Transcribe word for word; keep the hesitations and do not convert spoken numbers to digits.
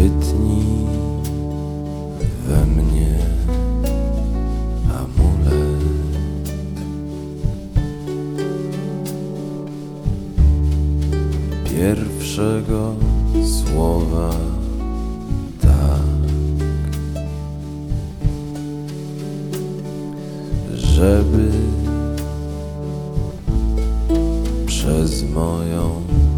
Wytnij we mnie amulet. Pierwszego słowa tak, żeby